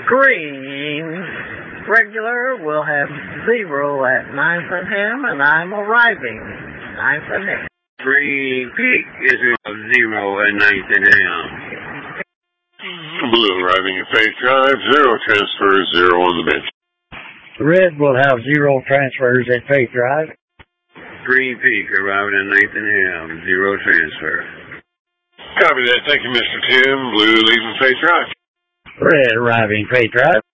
Green regular will have 0 at 9th and Ham, and I'm arriving. 9th and Ham. Green peak is 0 at 9th and Ham. Blue arriving at Faith Drive, 0 transfers, 0 on the bench. Red will have 0 transfers at Faith Drive. Green peak arriving at 9th and Ham, 0 transfer. Copy that. Thank you, Mr. Tim. Blue leaving Faith Drive. Red arriving Faith Drive.